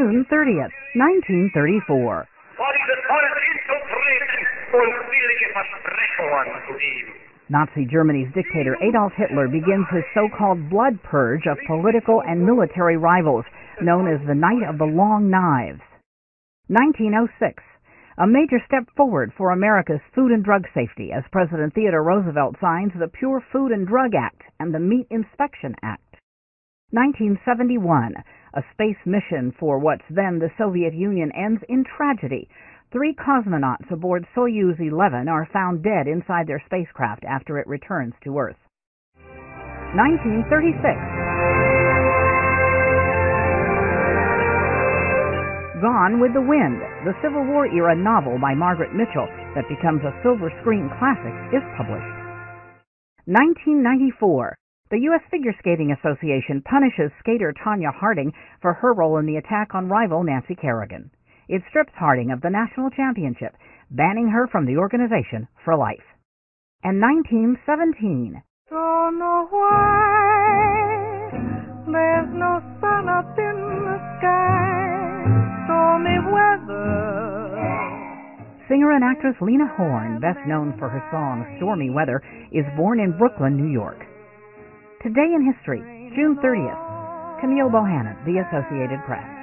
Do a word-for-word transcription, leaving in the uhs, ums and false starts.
June thirtieth, nineteen thirty-four. Nazi Germany's dictator Adolf Hitler begins his so-called blood purge of political and military rivals, known as the Night of the Long Knives. nineteen oh six. A major step forward for America's food and drug safety as President Theodore Roosevelt signs the Pure Food and Drug Act and the Meat Inspection Act. nineteen seventy-one. A space mission for what's then the Soviet Union ends in tragedy. Three cosmonauts aboard Soyuz eleven are found dead inside their spacecraft after it returns to Earth. nineteen thirty-six. Gone with the Wind, the Civil War-era novel by Margaret Mitchell that becomes a silver screen classic, is published. nineteen ninety-four. The U S Figure Skating Association punishes skater Tanya Harding for her role in the attack on rival Nancy Kerrigan. It strips Harding of the national championship, banning her from the organization for life. And nineteen seventeen. Don't know why there's no sun up in the sky. Stormy weather. Singer and actress Lena Horne, best known for her song Stormy Weather, is born in Brooklyn, New York. Today in History, June thirtieth. Camille Bohannon, The Associated Press.